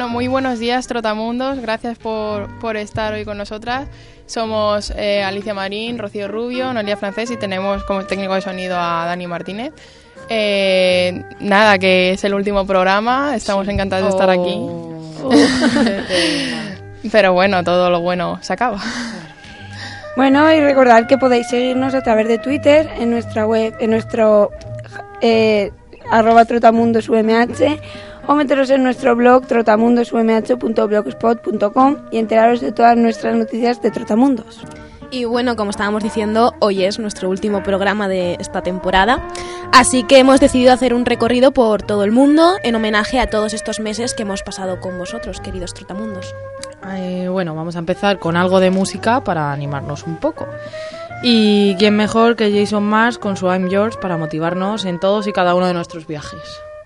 muy buenos días, Trotamundos. Gracias por estar hoy con nosotras. Somos Alicia Marín, Rocío Rubio, Noelia Francés y tenemos como técnico de sonido a Dani Martínez. Nada, que es el último programa. Estamos encantados de estar aquí. Pero bueno, todo lo bueno se acaba. Bueno, y recordad que podéis seguirnos a través de Twitter, en nuestra web, en nuestro @trotamundosumh, o meteros en nuestro blog trotamundosumh.blogspot.com y enteraros de todas nuestras noticias de Trotamundos. Y bueno, como estábamos diciendo, hoy es nuestro último programa de esta temporada, así que hemos decidido hacer un recorrido por todo el mundo en homenaje a todos estos meses que hemos pasado con vosotros, queridos Trotamundos. Bueno, vamos a empezar con algo de música para animarnos un poco. Y quién mejor que Jason Mraz con su I'm Yours para motivarnos en todos y cada uno de nuestros viajes.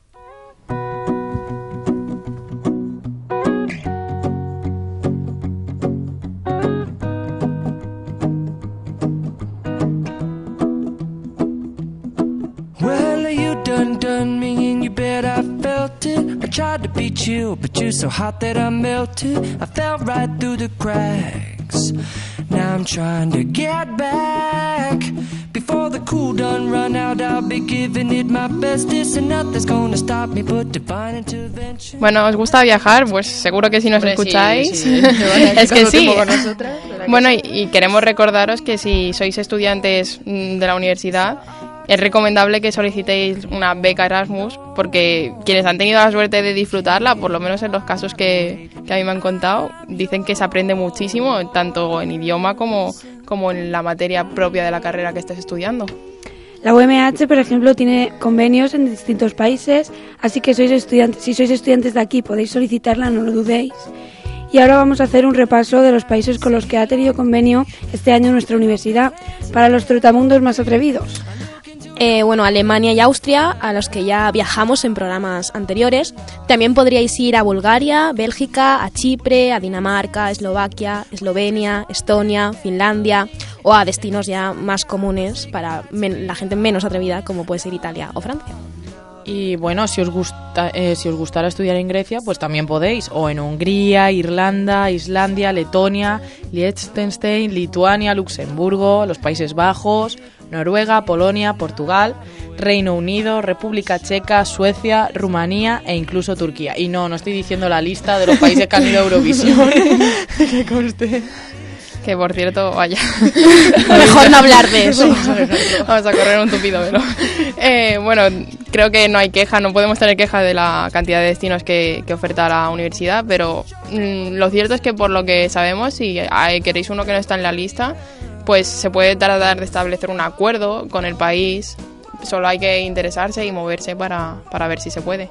Done me and you bet I felt it. I tried to beat you, but you're so hot that I melted. I fell right through the cracks. Now I'm trying to get back. Before the cool done run out, I'll be giving it my bestest, and nothing's gonna stop me but divine intervention. Bueno, ¿os gusta viajar? Pues seguro que si nos escucháis. Sí. Es que sí. Bueno, y queremos recordaros que si sois estudiantes de la universidad, es recomendable que solicitéis una beca Erasmus, porque quienes han tenido la suerte de disfrutarla, por lo menos en los casos que a mí me han contado, dicen que se aprende muchísimo, tanto en idioma como en la materia propia de la carrera que estés estudiando. La UMH, por ejemplo, tiene convenios en distintos países, así que si sois estudiantes de aquí podéis solicitarla, no lo dudéis. Y ahora vamos a hacer un repaso de los países con los que ha tenido convenio este año nuestra universidad, para los trotamundos más atrevidos. Bueno, Alemania y Austria, a los que ya viajamos en programas anteriores. También podríais ir a Bulgaria, Bélgica, a Chipre, a Dinamarca, Eslovaquia, Eslovenia, Estonia, Finlandia, o a destinos ya más comunes para la gente menos atrevida, como puede ser Italia o Francia. Y bueno, si os gustara estudiar en Grecia, pues también podéis, o en Hungría, Irlanda, Islandia, Letonia, Liechtenstein, Lituania, Luxemburgo, los Países Bajos, Noruega, Polonia, Portugal, Reino Unido, República Checa, Suecia, Rumanía e incluso Turquía. Y no estoy diciendo la lista de los países que han ido a Eurovisión. Que conste. Que por cierto, vaya. Mejor no hablar de eso. Vamos a correr un tupido velo. Bueno, creo que no hay queja, no podemos tener queja de la cantidad de destinos que oferta la universidad, pero lo cierto es que por lo que sabemos, si queréis uno que no está en la lista, pues se puede tratar de establecer un acuerdo con el país. Solo hay que interesarse y moverse para ver si se puede.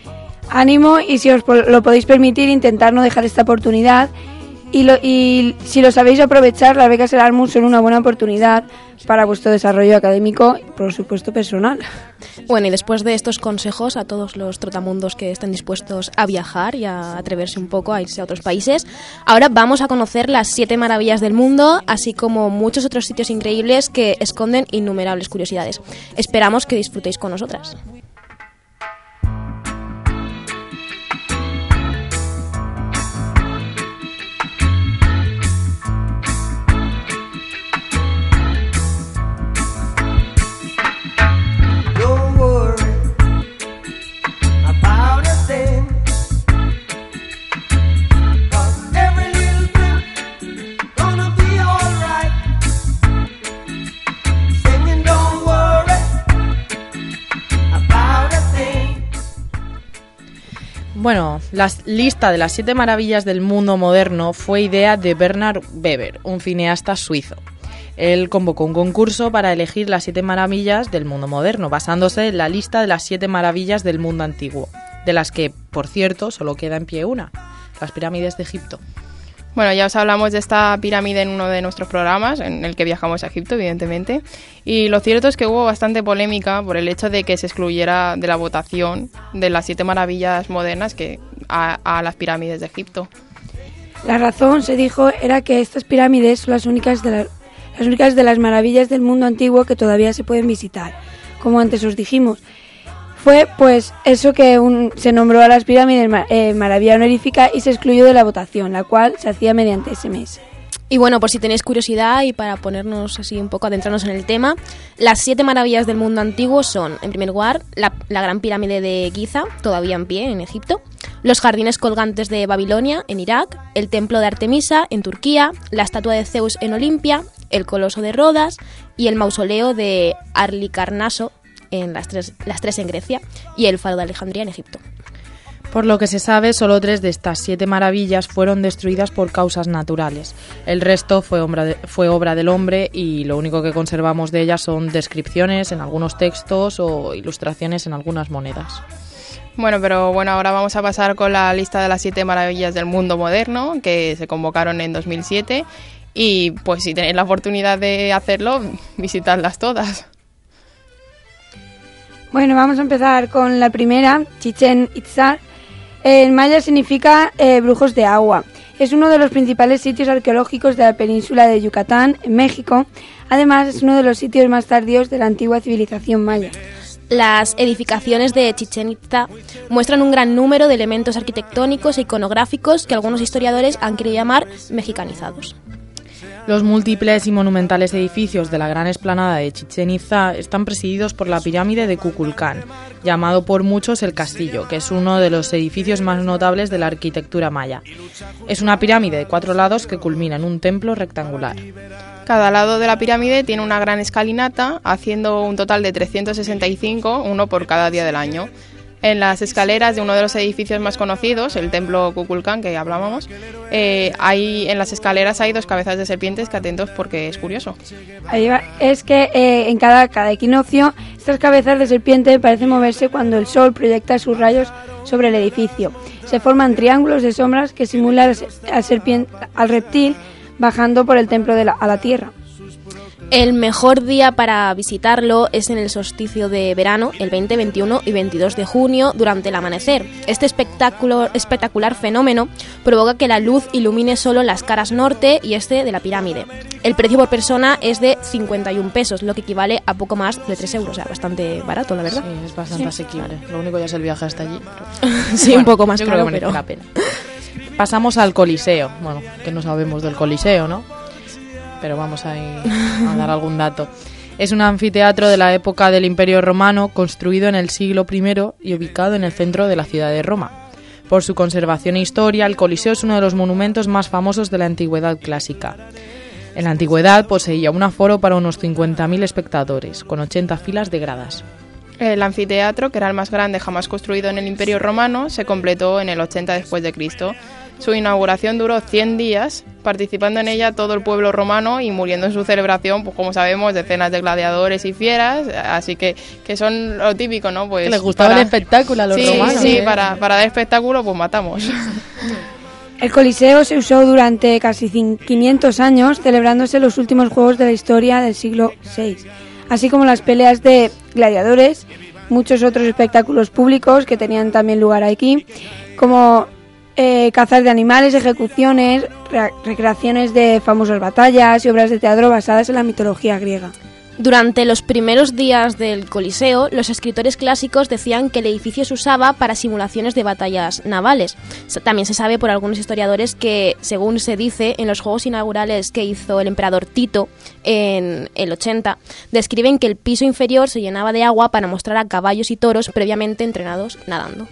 Ánimo, y si os lo podéis permitir, intentar no dejar esta oportunidad. Y si lo sabéis aprovechar, las becas Erasmus son una buena oportunidad para vuestro desarrollo académico y, por supuesto, personal. Bueno, y después de estos consejos a todos los trotamundos que estén dispuestos a viajar y a atreverse un poco a irse a otros países, ahora vamos a conocer las 7 maravillas del mundo, así como muchos otros sitios increíbles que esconden innumerables curiosidades. Esperamos que disfrutéis con nosotras. Bueno, la lista de las 7 maravillas del mundo moderno fue idea de Bernard Weber, un cineasta suizo. Él convocó un concurso para elegir las 7 maravillas del mundo moderno, basándose en la lista de las 7 maravillas del mundo antiguo, de las que, por cierto, solo queda en pie una, las pirámides de Egipto. Bueno, ya os hablamos de esta pirámide en uno de nuestros programas, en el que viajamos a Egipto, evidentemente, y lo cierto es que hubo bastante polémica por el hecho de que se excluyera de la votación de las 7 maravillas modernas a las pirámides de Egipto. La razón, se dijo, era que estas pirámides son las únicas de las maravillas del mundo antiguo que todavía se pueden visitar. Como antes os dijimos, Fue pues eso que se nombró a las pirámides maravilla honorífica y se excluyó de la votación, la cual se hacía mediante SMS. Y bueno, por si tenéis curiosidad y para ponernos así un poco, adentrarnos en el tema, las 7 maravillas del mundo antiguo son, en primer lugar, la Gran Pirámide de Giza, todavía en pie en Egipto, los jardines colgantes de Babilonia, en Irak, el templo de Artemisa, en Turquía, la estatua de Zeus en Olimpia, el coloso de Rodas y el mausoleo de Halicarnaso, en las tres en Grecia, y el faro de Alejandría en Egipto. Por lo que se sabe, solo 3 de estas 7 maravillas fueron destruidas por causas naturales. El resto fue obra del hombre y lo único que conservamos de ellas son descripciones en algunos textos o ilustraciones en algunas monedas. Pero ahora vamos a pasar con la lista de las 7 maravillas del mundo moderno que se convocaron en 2007 y pues si tenéis la oportunidad de hacerlo, visitadlas todas. Bueno, vamos a empezar con la primera, Chichén Itzá. En maya significa brujos de agua. Es uno de los principales sitios arqueológicos de la península de Yucatán, en México. Además, es uno de los sitios más tardíos de la antigua civilización maya. Las edificaciones de Chichén Itzá muestran un gran número de elementos arquitectónicos e iconográficos que algunos historiadores han querido llamar mexicanizados. Los múltiples y monumentales edificios de la gran explanada de Chichén Itzá están presididos por la pirámide de Kukulcán, llamado por muchos el Castillo, que es uno de los edificios más notables de la arquitectura maya. Es una pirámide de 4 lados que culmina en un templo rectangular. Cada lado de la pirámide tiene una gran escalinata, haciendo un total de 365, uno por cada día del año. En las escaleras de uno de los edificios más conocidos, el templo Kukulcán que hablábamos, en las escaleras hay 2 cabezas de serpientes, que atentos porque es curioso. Es que en cada equinoccio estas cabezas de serpiente parecen moverse cuando el sol proyecta sus rayos sobre el edificio. Se forman triángulos de sombras que simulan al reptil bajando por el templo a la tierra. El mejor día para visitarlo es en el solsticio de verano, el 20, 21 y 22 de junio, durante el amanecer. Este espectacular fenómeno provoca que la luz ilumine solo las caras norte y este de la pirámide. El precio por persona es de 51 pesos, lo que equivale a poco más de 3 euros, o sea, bastante barato, la verdad. Sí, es bastante asequible. Lo único ya es el viaje hasta allí. Pero... sí, un poco más yo caro, creo que merece la pena. Pasamos al Coliseo. Bueno, que no sabemos del Coliseo, ¿no? Pero vamos a dar algún dato. Es un anfiteatro de la época del Imperio Romano, construido en el siglo I y ubicado en el centro de la ciudad de Roma. Por su conservación e historia, el Coliseo es uno de los monumentos más famosos de la antigüedad clásica. En la antigüedad poseía un aforo para unos 50.000 espectadores, con 80 filas de gradas. El anfiteatro, que era el más grande jamás construido en el Imperio Romano, se completó en el 80 después de Cristo. Su inauguración duró 100 días, participando en ella todo el pueblo romano y muriendo en su celebración, pues como sabemos, decenas de gladiadores y fieras, así que son lo típico, ¿no? Pues que les gustaba el espectáculo a los romanos. Sí, para dar espectáculo, pues matamos. El Coliseo se usó durante casi 500 años, celebrándose los últimos juegos de la historia del siglo VI, así como las peleas de gladiadores, muchos otros espectáculos públicos que tenían también lugar aquí, como cazas de animales, ejecuciones, recreaciones de famosas batallas y obras de teatro basadas en la mitología griega. Durante los primeros días del Coliseo, los escritores clásicos decían que el edificio se usaba para simulaciones de batallas navales. También se sabe por algunos historiadores que, según se dice, en los juegos inaugurales que hizo el emperador Tito en el 80, describen que el piso inferior se llenaba de agua para mostrar a caballos y toros previamente entrenados nadando.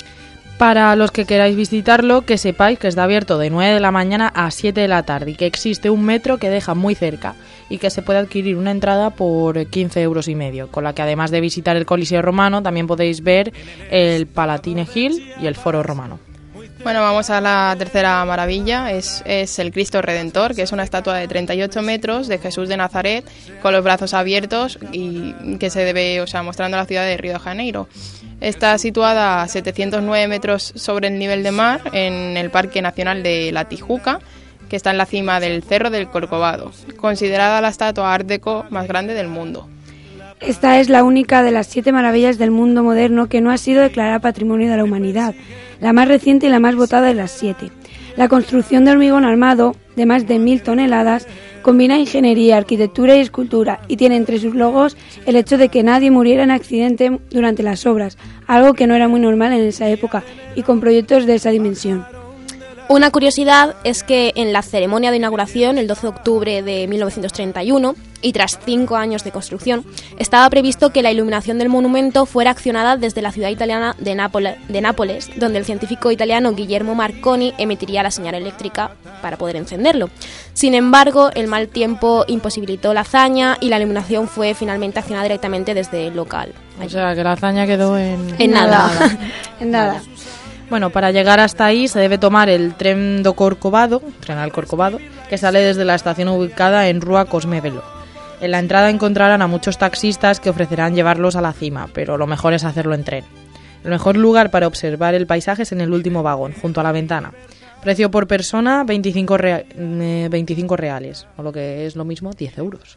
Para los que queráis visitarlo, que sepáis que está abierto de 9 de la mañana a 7 de la tarde y que existe un metro que deja muy cerca y que se puede adquirir una entrada por 15,5 euros, con la que además de visitar el Coliseo romano también podéis ver el Palatine Hill y el Foro Romano. Bueno, vamos a la tercera maravilla, es el Cristo Redentor, que es una estatua de 38 metros de Jesús de Nazaret con los brazos abiertos y que se debe, mostrando la ciudad de Río de Janeiro. Está situada a 709 metros sobre el nivel de mar en el Parque Nacional de La Tijuca, que está en la cima del Cerro del Corcovado, considerada la estatua Art Deco más grande del mundo. Esta es la única de las 7 maravillas del mundo moderno que no ha sido declarada Patrimonio de la Humanidad, la más reciente y la más votada de las 7. La construcción de hormigón armado de más de 1000 toneladas, combina ingeniería, arquitectura y escultura y tiene entre sus logos el hecho de que nadie muriera en accidente durante las obras, algo que no era muy normal en esa época y con proyectos de esa dimensión. Una curiosidad es que en la ceremonia de inauguración, el 12 de octubre de 1931, y tras 5 años de construcción, estaba previsto que la iluminación del monumento fuera accionada desde la ciudad italiana de Nápoles, donde el científico italiano Guillermo Marconi emitiría la señal eléctrica para poder encenderlo. Sin embargo, el mal tiempo imposibilitó la hazaña y la iluminación fue finalmente accionada directamente desde el local. O sea, que la hazaña quedó en nada. En nada. Bueno, para llegar hasta ahí se debe tomar el tren al Corcovado, que sale desde la estación ubicada en Rua Cosmevelo. En la entrada encontrarán a muchos taxistas que ofrecerán llevarlos a la cima, pero lo mejor es hacerlo en tren. El mejor lugar para observar el paisaje es en el último vagón, junto a la ventana. Precio por persona, 25 reales, o lo que es lo mismo, 10 euros.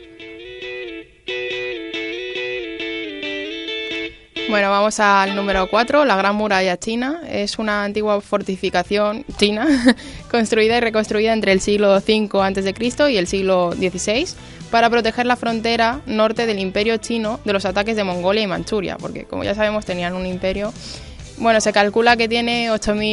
Bueno, vamos al número 4, la Gran Muralla China. Es una antigua fortificación china construida y reconstruida entre el siglo V a.C. y el siglo XVI para proteger la frontera norte del Imperio Chino de los ataques de Mongolia y Manchuria, porque como ya sabemos tenían un imperio. Bueno, se calcula que tiene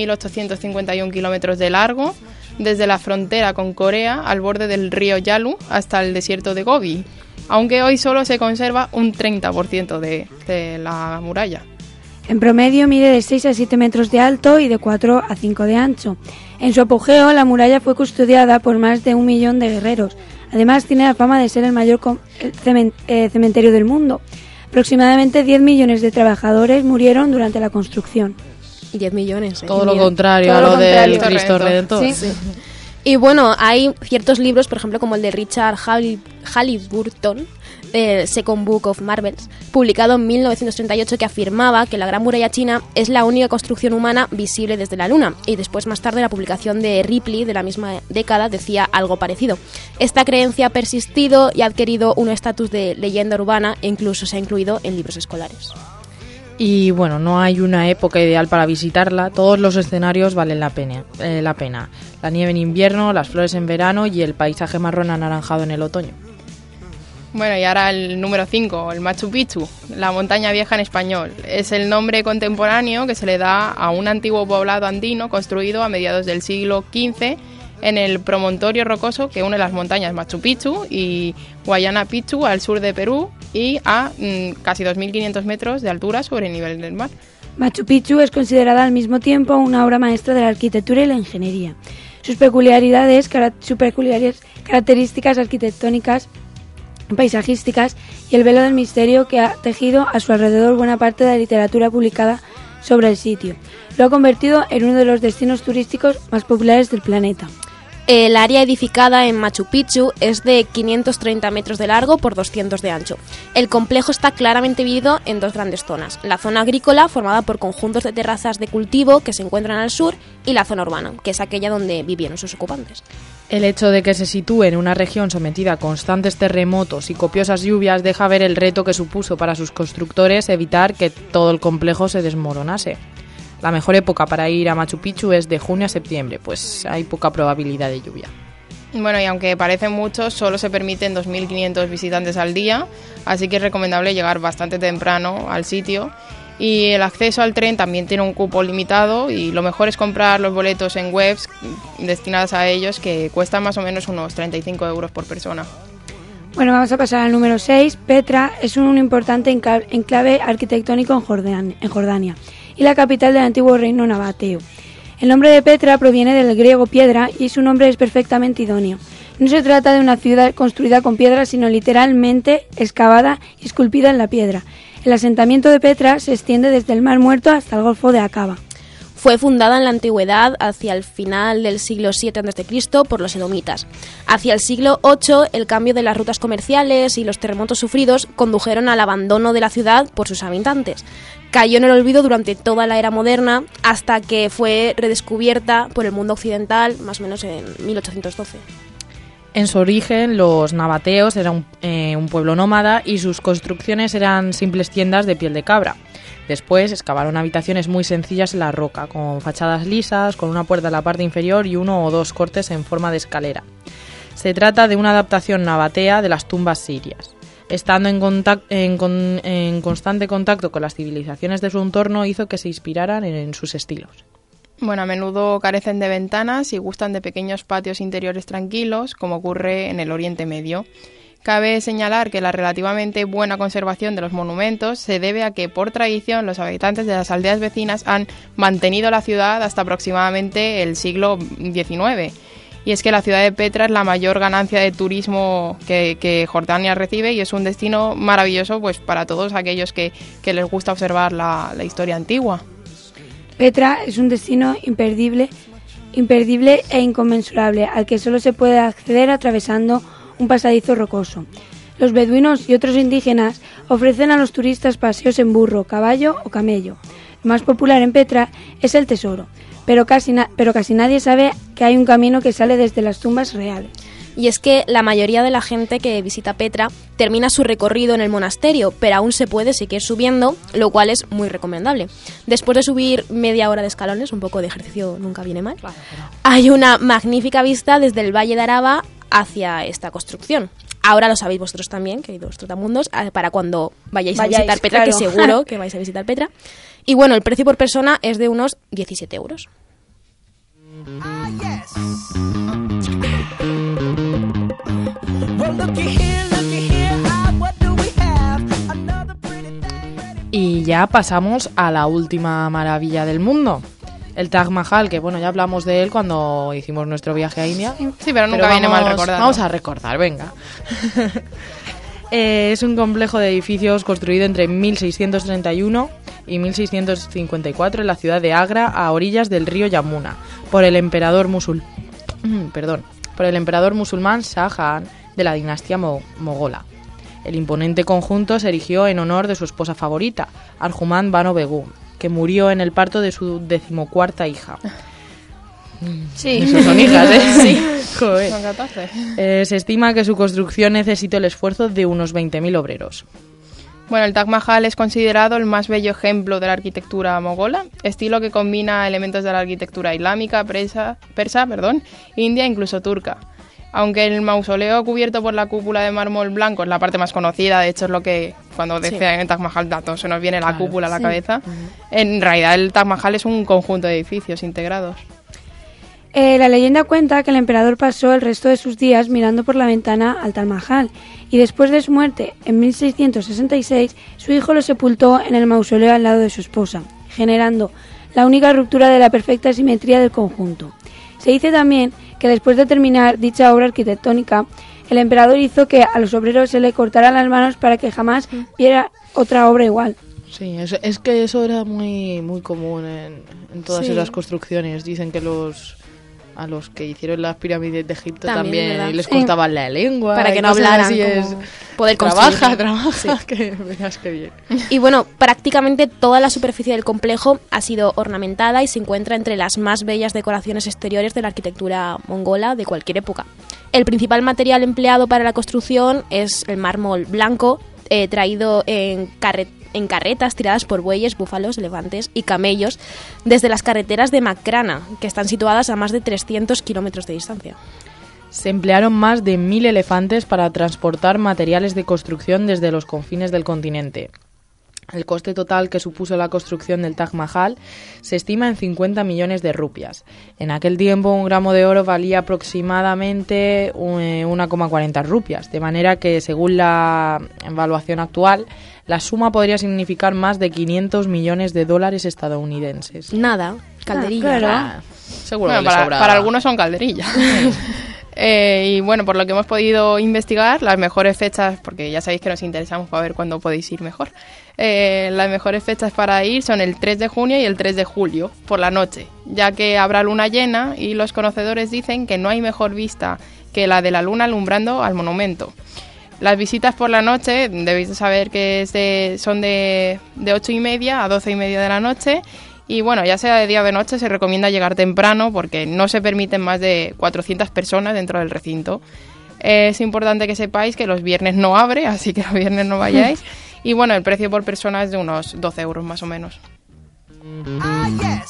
8.851 kilómetros de largo, desde la frontera con Corea al borde del río Yalu hasta el desierto de Gobi, aunque hoy solo se conserva un 30% de la muralla. En promedio mide de 6 a 7 metros de alto y de 4 a 5 de ancho. En su apogeo, la muralla fue custodiada por más de 1 millón de guerreros. Además, tiene la fama de ser el mayor cementerio del mundo. Aproximadamente 10 millones de trabajadores murieron durante la construcción. 10 millones. Todo lo contrario a lo del Cristo Redentor. Sí. Y bueno, hay ciertos libros, por ejemplo, como el de Richard Halliburton, Second Book of Marvels, publicado en 1938, que afirmaba que la Gran Muralla China es la única construcción humana visible desde la Luna. Y después, más tarde, la publicación de Ripley de la misma década decía algo parecido. Esta creencia ha persistido y ha adquirido un estatus de leyenda urbana e incluso se ha incluido en libros escolares. Y bueno, no hay una época ideal para visitarla, todos los escenarios valen la pena. La nieve en invierno, las flores en verano y el paisaje marrón anaranjado en el otoño. Bueno, y ahora el número 5, el Machu Picchu, la montaña vieja en español. Es el nombre contemporáneo que se le da a un antiguo poblado andino construido a mediados del siglo XV en el promontorio rocoso que une las montañas Machu Picchu y Huayna Picchu al sur de Perú y a casi 2.500 metros de altura sobre el nivel del mar. Machu Picchu es considerada al mismo tiempo una obra maestra de la arquitectura y la ingeniería. Sus peculiaridades, características arquitectónicas, paisajísticas y el velo del misterio que ha tejido a su alrededor buena parte de la literatura publicada sobre el sitio. Lo ha convertido en uno de los destinos turísticos más populares del planeta. El área edificada en Machu Picchu es de 530 metros de largo por 200 de ancho. El complejo está claramente dividido en dos grandes zonas. La zona agrícola, formada por conjuntos de terrazas de cultivo que se encuentran al sur, y la zona urbana, que es aquella donde vivieron sus ocupantes. El hecho de que se sitúe en una región sometida a constantes terremotos y copiosas lluvias deja ver el reto que supuso para sus constructores evitar que todo el complejo se desmoronase. La mejor época para ir a Machu Picchu es de junio a septiembre, pues hay poca probabilidad de lluvia. Bueno, y aunque parecen muchos, solo se permiten 2.500 visitantes al día, así que es recomendable llegar bastante temprano al sitio. Y el acceso al tren también tiene un cupo limitado y lo mejor es comprar los boletos en webs destinadas a ellos, que cuestan más o menos unos 35 euros por persona. Bueno, vamos a pasar al número 6. Petra es un importante enclave arquitectónico en Jordania y la capital del antiguo reino nabateo. El nombre de Petra proviene del griego piedra y su nombre es perfectamente idóneo. No se trata de una ciudad construida con piedra, sino literalmente excavada y esculpida en la piedra. El asentamiento de Petra se extiende desde el Mar Muerto hasta el Golfo de Aqaba. Fue fundada en la antigüedad hacia el final del siglo VII a.C. por los edomitas. Hacia el siglo VIII, el cambio de las rutas comerciales y los terremotos sufridos condujeron al abandono de la ciudad por sus habitantes. Cayó en el olvido durante toda la era moderna hasta que fue redescubierta por el mundo occidental más o menos en 1812. En su origen, los nabateos eran un pueblo nómada y sus construcciones eran simples tiendas de piel de cabra. Después excavaron habitaciones muy sencillas en la roca, con fachadas lisas, con una puerta en la parte inferior y 1 o 2 cortes en forma de escalera. Se trata de una adaptación nabatea de las tumbas sirias. Estando en constante contacto con las civilizaciones de su entorno, hizo que se inspiraran en sus estilos. Bueno, a menudo carecen de ventanas y gustan de pequeños patios interiores tranquilos, como ocurre en el Oriente Medio. Cabe señalar que la relativamente buena conservación de los monumentos se debe a que, por tradición, los habitantes de las aldeas vecinas han mantenido la ciudad hasta aproximadamente el siglo XIX. Y es que la ciudad de Petra es la mayor ganancia de turismo que Jordania recibe y es un destino maravilloso pues para todos aquellos que les gusta observar la historia antigua. Petra es un destino imperdible e inconmensurable al que solo se puede acceder atravesando un pasadizo rocoso. Los beduinos y otros indígenas ofrecen a los turistas paseos en burro, caballo o camello. Lo más popular en Petra es el tesoro, pero casi nadie sabe que hay un camino que sale desde las tumbas reales. Y es que la mayoría de la gente que visita Petra termina su recorrido en el monasterio, pero aún se puede seguir subiendo, lo cual es muy recomendable. Después de subir media hora de escalones, un poco de ejercicio nunca viene mal, hay una magnífica vista desde el Valle de Araba hacia esta construcción. Ahora lo sabéis vosotros también, queridos trotamundos, para cuando vayáis a visitar Petra, claro. Que seguro que vais a visitar Petra. Y bueno, el precio por persona es de unos 17 euros. Y ya pasamos a la última maravilla del mundo, el Taj Mahal, que bueno, ya hablamos de él cuando hicimos nuestro viaje a India. Sí, pero nunca viene mal recordar. Vamos a recordar, venga. Es un complejo de edificios construido entre 1631 y 1654 en la ciudad de Agra, a orillas del río Yamuna, por el emperador musulmán Shah Jahan de la dinastía mogola. El imponente conjunto se erigió en honor de su esposa favorita, Arjumand Banu Begum, que murió en el parto de su 14ª hija. Sí. Eso son hijas, ¿eh? Sí. Joder. Son 14. Se estima que su construcción necesitó el esfuerzo de unos 20.000 obreros. Bueno, el Taj Mahal es considerado el más bello ejemplo de la arquitectura mogola, estilo que combina elementos de la arquitectura islámica, persa, india e incluso turca. Aunque el mausoleo cubierto por la cúpula de mármol blanco es la parte más conocida, de hecho es lo que cuando decían el Taj Mahal dato se nos viene la cúpula a la cabeza, en realidad el Taj Mahal es un conjunto de edificios integrados. La leyenda cuenta que el emperador pasó el resto de sus días mirando por la ventana al Taj Mahal y después de su muerte, en 1666, su hijo lo sepultó en el mausoleo al lado de su esposa, generando la única ruptura de la perfecta simetría del conjunto. Se dice también que después de terminar dicha obra arquitectónica, el emperador hizo que a los obreros se le cortaran las manos para que jamás viera otra obra igual. Sí, es que eso era muy, muy común en todas esas construcciones. Dicen que a los que hicieron las pirámides de Egipto también les cortaban la lengua. Para que no hablaran, poder construir. Trabaja, sí. Que verás que bien. Y bueno, prácticamente toda la superficie del complejo ha sido ornamentada y se encuentra entre las más bellas decoraciones exteriores de la arquitectura mongola de cualquier época. El principal material empleado para la construcción es el mármol blanco, traído en carretas tiradas por bueyes, búfalos, elefantes y camellos desde las carreteras de Makrana, que están situadas a más de 300 kilómetros de distancia. Se emplearon más de 1.000 elefantes para transportar materiales de construcción desde los confines del continente. El coste total que supuso la construcción del Taj Mahal se estima en 50 millones de rupias. En aquel tiempo un gramo de oro valía aproximadamente 1,40 rupias, de manera que según la evaluación actual, la suma podría significar más de 500 millones de dólares estadounidenses. Nada, calderilla. Claro. Seguro Bueno, que le sobra. para algunos son calderillas. Y bueno, por lo que hemos podido investigar, las mejores fechas, porque ya sabéis que nos interesamos para ver cuándo podéis ir mejor, las mejores fechas para ir son el 3 de junio y el 3 de julio, por la noche, ya que habrá luna llena y los conocedores dicen que no hay mejor vista que la de la luna alumbrando al monumento. Las visitas por la noche, debéis de saber que son de 8:30 a 12:30 de la noche. Y bueno, ya sea de día o de noche, se recomienda llegar temprano porque no se permiten más de 400 personas dentro del recinto. Es importante que sepáis que los viernes no abre, así que los viernes no vayáis. Y bueno, el precio por persona es de unos 12 euros más o menos. Ah, yes.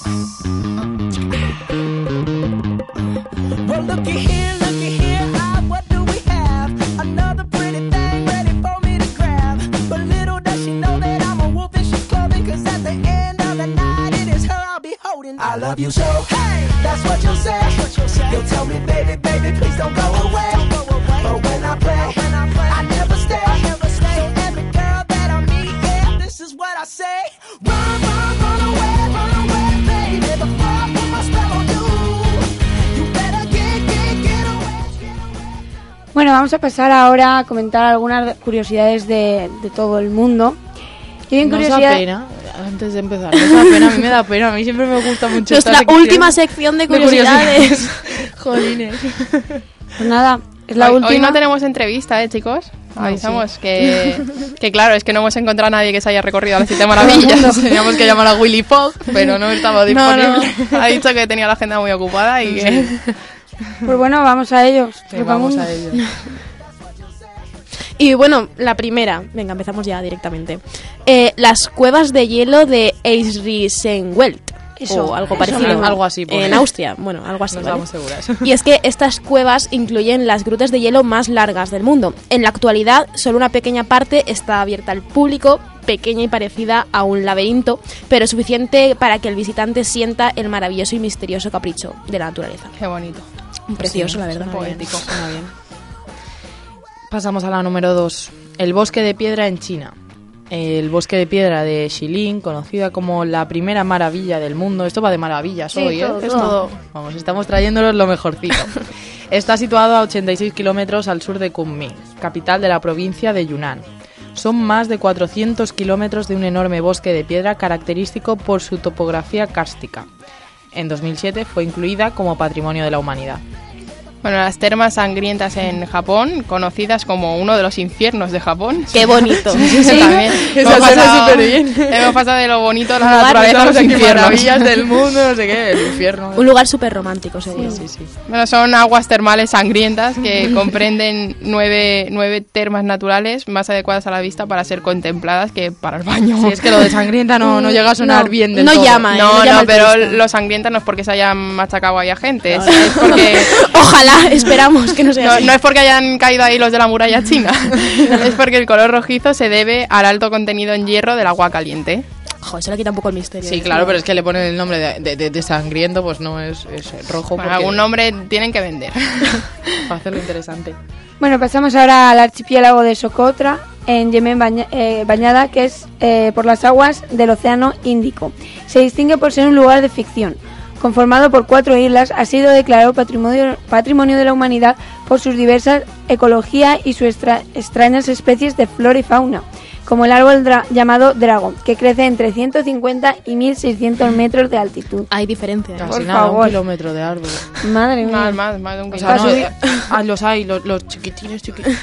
Well, looky here, what do we have? Another pretty thing ready for me to grab. But little does she know that I'm a wolf in sheep's clothing, 'cause at the end of the night it is her I'll be holding. I love you so, hey, that's what you'll say. You'll tell me, baby, please don't go away. But when I play, I never stay. So every girl that I meet, yeah, this is what I say. Run away, baby, before I put my spell on you. You better get away. Bueno, vamos a pasar ahora a comentar algunas curiosidades de todo el mundo. Y en ¿No os da curiosidad... pena? Antes de empezar, ¿no os da pena? A mí me da pena, a mí siempre me gusta mucho Nuestra última sección de curiosidades. Jolines. Pues nada, es la última. Hoy no tenemos entrevista, chicos. Avisamos sí. que claro, es que no hemos encontrado a nadie que se haya recorrido las 7 maravillas. Teníamos que llamar a Willy Fogg, pero no estaba disponible. No. Ha dicho que tenía la agenda muy ocupada y que... Pues bueno, vamos a ellos. Sí, vamos a ello. Y bueno, la primera, venga, empezamos ya directamente. Las cuevas de hielo de Eichsrisenwelt. Eso, o algo eso parecido. mismo. Algo así, pues. En Austria, bueno, algo así. No ¿vale? estamos seguras. Y es que estas cuevas incluyen las grutas de hielo más largas del mundo. En la actualidad, solo una pequeña parte está abierta al público, pequeña y parecida a un laberinto, pero suficiente para que el visitante sienta el maravilloso y misterioso capricho de la naturaleza. Qué bonito. Precioso, Sí, la verdad. poético. Suena bien. Pasamos a la número 2. El bosque de piedra en China. El bosque de piedra de Xilin, conocida como la primera maravilla del mundo. Esto va de maravillas Sí, hoy, ¿eh? todo. Es todo. Vamos, estamos trayéndolos lo mejorcito. Está situado a 86 kilómetros al sur de Kunming, capital de la provincia de Yunnan. Son más de 400 kilómetros de un enorme bosque de piedra característico por su topografía kárstica. En 2007 fue incluida como Patrimonio de la Humanidad. Bueno, las termas sangrientas en Japón, conocidas como uno de los infiernos de Japón. ¡Qué bonito! Sí, también. Eso suena súper bien. Hemos pasado de lo bonito de la Lugar, naturaleza a los infiernos. Maravillas del mundo, no sé qué, el infierno. Un lugar súper romántico, seguro. Sí, sí. Bueno, son aguas termales sangrientas que comprenden 9 termas naturales más adecuadas a la vista para ser contempladas que para el baño. Sí, es que lo de sangrienta no llega a sonar bien del no todo. llama, No, llama al pero turista. lo sangrienta no es porque se hayan machacado ahí a gente, es porque... Ojalá, esperamos que no sea así. No es porque hayan caído ahí los de la muralla china, es porque el color rojizo se debe al alto contenido en hierro del agua caliente. Joder, se le quita un poco el misterio. Sí, claro, pero es que le ponen el nombre de sangriento, pues no es rojo. Bueno, porque algún nombre tienen que vender. para hacerlo interesante. Bueno, pasamos ahora al archipiélago de Socotra, en Yemen, bañada, que es por las aguas del Océano Índico. Se distingue por ser un lugar de ficción. Conformado por 4 islas, ha sido declarado Patrimonio de la Humanidad por sus diversas ecología y sus extrañas especies de flora y fauna, como el árbol llamado Dragon, que crece entre 150 y 1600 metros de altitud. Hay diferencia. Casi Por nada, favor. 1 kilómetro de árbol. Madre mía. Más de un O sea, kilómetro. los hay, los chiquitines.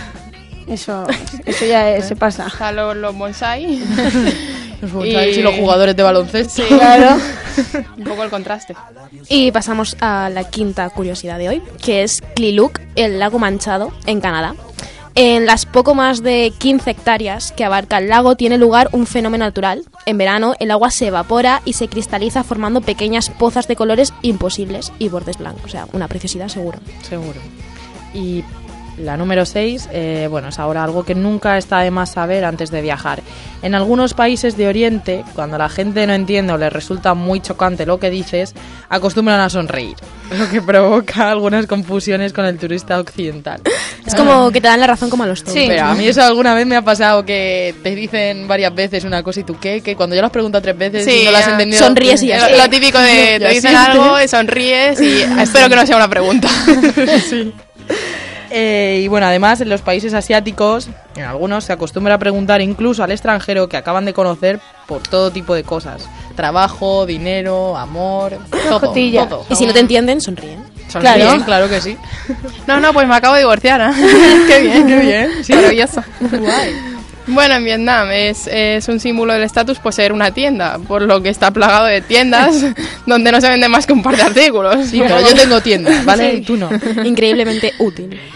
Eso ya se pasa. O sea, los bonsai. Los bonsais y los jugadores de baloncesto. Claro. Un poco el contraste. Y pasamos a la quinta curiosidad de hoy, que es Kliluk, el lago manchado, en Canadá. En las poco más de 15 hectáreas que abarca el lago tiene lugar un fenómeno natural. En verano el agua se evapora y se cristaliza formando pequeñas pozas de colores imposibles y bordes blancos. O sea, una preciosidad seguro. Seguro. Y la número 6, bueno, es ahora algo que nunca está de más saber antes de viajar. En algunos países de Oriente, cuando la gente no entiende o les resulta muy chocante lo que dices, acostumbran a sonreír, lo que provoca algunas confusiones con el turista occidental. Es como que te dan la razón como a los tontos. Sí. Pero a mí eso alguna vez me ha pasado, que te dicen varias veces una cosa y tú ¿qué? Que cuando yo lo has preguntado 3 veces Sí, y no lo has entendido... sonríes y ya está. Lo típico de Ya te dicen siempre. algo, sonríes y espero que no sea una pregunta. Sí. Y bueno, además en los países asiáticos, en algunos se acostumbra a preguntar incluso al extranjero que acaban de conocer por todo tipo de cosas. Trabajo, dinero, amor, todo. Cotilla. Todo. Y si no te entienden, sonríen. Sonríen, claro que sí. No, pues me acabo de divorciar. ¿Eh? Qué bien. Sí. Maravilloso. Guay. Bueno, en Vietnam es un símbolo del estatus poseer una tienda, por lo que está plagado de tiendas donde no se vende más que un par de artículos. Sí, pero yo tengo tienda, ¿vale? Sí. Y tú no. Increíblemente útil.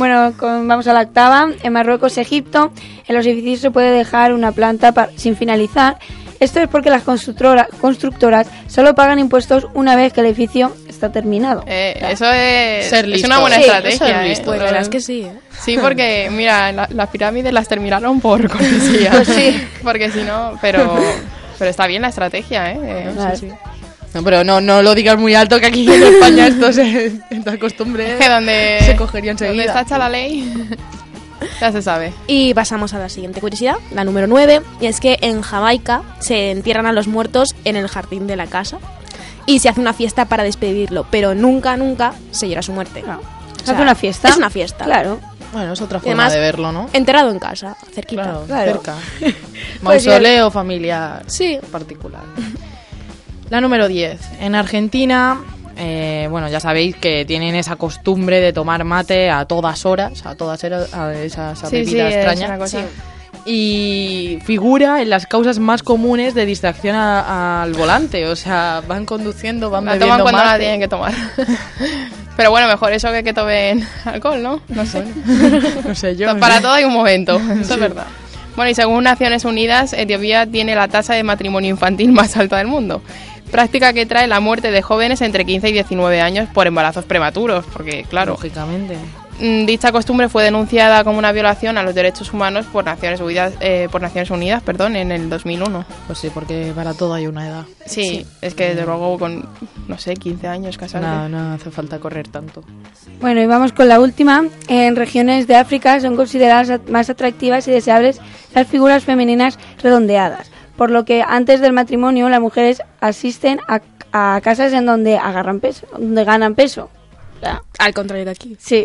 Bueno, vamos a la octava. En Marruecos, Egipto, en los edificios se puede dejar una planta sin finalizar. Esto es porque las constructoras solo pagan impuestos una vez que el edificio está terminado. Eso es, Ser listo. es una buena estrategia. Pues la verdad es que sí. Sí, porque mira, las pirámides las terminaron por cortesía. Pues sí. Porque si no, pero está bien la estrategia, Claro. Sí. No, pero no lo digas muy alto, que aquí en España esto esta costumbre Es que donde se cogería enseguida. donde está hecha la ley, ya se sabe. Y pasamos a la siguiente curiosidad, la número 9, y es que en Jamaica se entierran a los muertos en el jardín de la casa y se hace una fiesta para despedirlo, pero nunca se llora su muerte. No. O ¿Se sea, hace una fiesta? Es una fiesta. Claro. Bueno, es otra Y forma además, de verlo, ¿no? Enterrado en casa, cerquita. Claro, cerca. Pues Mausoleo familiar Sí. particular. La número 10. En Argentina, bueno, ya sabéis que tienen esa costumbre de tomar mate a todas horas, a esa bebida extraña. es una cosa. Y figura en las causas más comunes de distracción al volante. O sea, van conduciendo, van La bebiendo toman cuando la mate. tienen que tomar. Pero bueno, mejor eso que tomen alcohol, ¿no? No sé. No sé yo. Para todo hay un momento, eso es verdad. Bueno, y según Naciones Unidas, Etiopía tiene la tasa de matrimonio infantil más alta del mundo. Práctica que trae la muerte de jóvenes entre 15 y 19 años por embarazos prematuros, porque claro, Lógicamente. dicha costumbre fue denunciada como una violación a los derechos humanos por Naciones Unidas, en el 2001. Pues sí, porque para todo hay una edad. Sí, es que desde luego con, no sé, 15 años casarte. No hace falta correr tanto. Bueno, y vamos con la última. En regiones de África son consideradas más atractivas y deseables las figuras femeninas redondeadas, por lo que antes del matrimonio las mujeres asisten a casas en donde ganan peso. O sea, Al contrario de aquí. sí.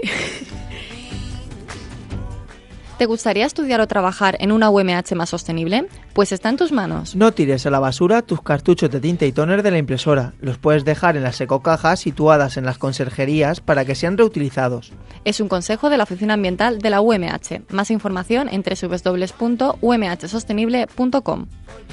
¿Te gustaría estudiar o trabajar en una UMH más sostenible? Pues está en tus manos. No tires a la basura tus cartuchos de tinta y tóner de la impresora. Los puedes dejar en las ecocajas situadas en las conserjerías para que sean reutilizados. Es un consejo de la Oficina Ambiental de la UMH. Más información en www.umhsostenible.com.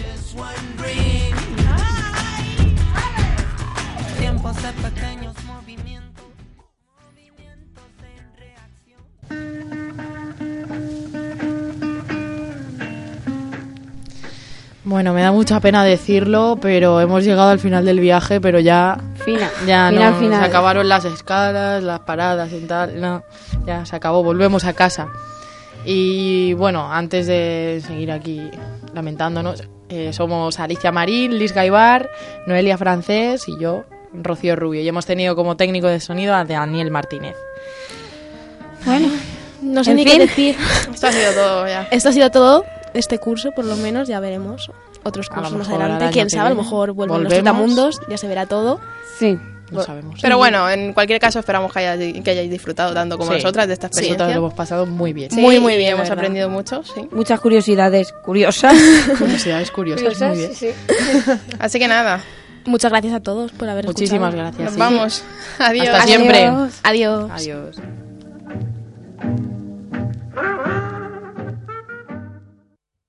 Bueno, me da mucha pena decirlo, pero hemos llegado al final del viaje, pero ya Final. se acabaron las escalas, las paradas y tal, no, ya se acabó, volvemos a casa. Y bueno, antes de seguir aquí lamentándonos, somos Alicia Marín, Liz Gaibar, Noelia Francés y yo, Rocío Rubio, y hemos tenido como técnico de sonido a Daniel Martínez. Bueno, No sé En ni fin. qué decir. Esto ha sido todo ya. Esto ha sido todo. Este curso, por lo menos, ya veremos otros A lo cursos más mejor adelante. al año Quién que sabe, a lo viene mejor vuelven los volvemos. trotamundos, ya se verá todo. sí. No sabemos. Pero bueno, en cualquier caso esperamos que hayáis disfrutado tanto como Sí. nosotras de esta Nosotros experiencia. lo hemos pasado muy bien. Sí, Muy, muy y bien, hemos la verdad. aprendido mucho, sí. Muchas curiosidades curiosas. Curiosidades curiosas, muy bien. sí. Así que nada, Muchas gracias a todos por haber Muchísimas escuchado. gracias. nos sí. vamos. Adiós. Hasta siempre. Adiós. Adiós. Adiós.